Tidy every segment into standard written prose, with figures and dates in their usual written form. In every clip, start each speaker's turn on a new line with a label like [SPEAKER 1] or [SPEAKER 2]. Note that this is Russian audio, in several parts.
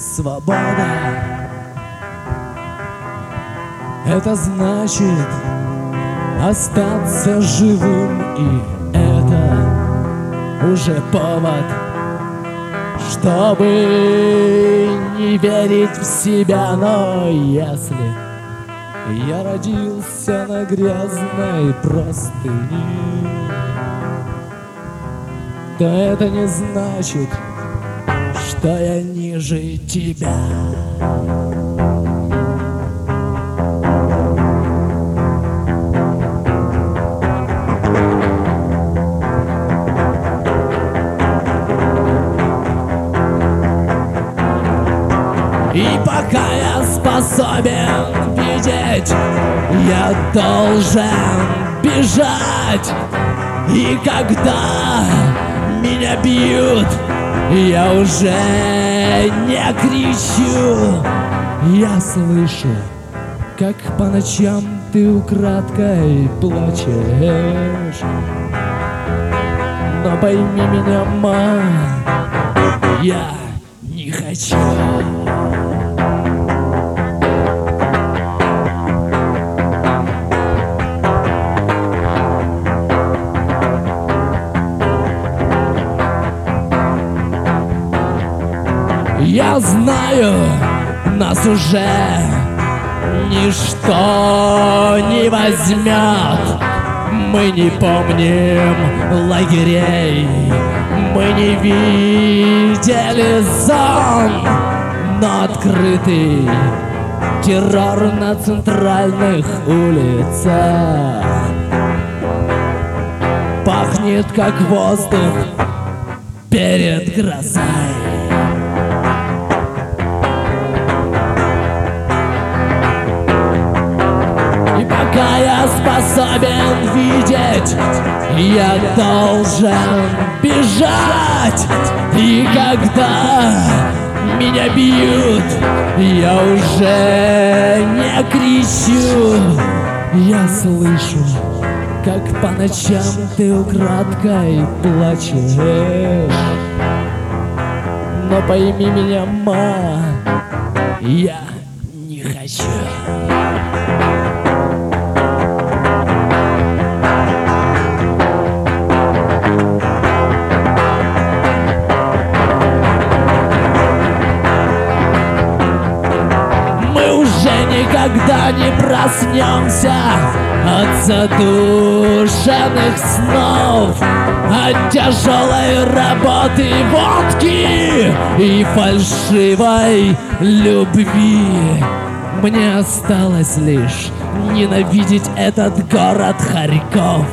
[SPEAKER 1] Свобода — это значит остаться живым, и это уже повод, чтобы не верить в себя. Но если я родился на грязной простыне, то это не значит, что я ниже тебя. И пока я способен видеть, я должен бежать. И когда меня бьют, я уже не кричу. Я слышу, как по ночам ты украдкой плачешь. Но пойми меня, ма, я не хочу. Я знаю, нас уже ничто не возьмет. Мы не помним лагерей, мы не видели зон, но открытый террор на центральных улицах пахнет, как воздух перед грозой. Пока я способен видеть, я должен бежать. И когда меня бьют, я уже не кричу. Я слышу, как по ночам ты украдкой плачешь. Но пойми меня, ма, я не хочу. Никогда не проснемся от задушенных снов, от тяжелой работы, водки и фальшивой любви. Мне осталось лишь ненавидеть этот город Харьков.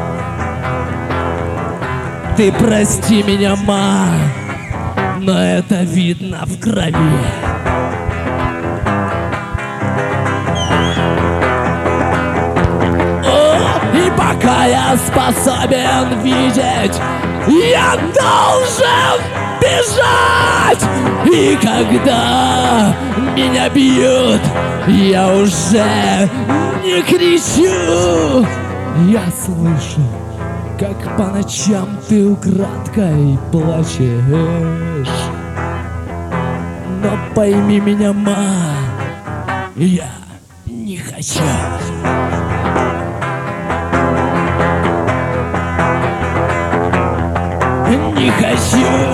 [SPEAKER 1] Ты прости меня, ма, но это видно в крови. Пока я способен видеть, я должен бежать. И когда меня бьют, я уже не кричу. Я слышу, как по ночам ты украдкой плачешь. Но пойми меня, ма, я не хочу. Не хочу.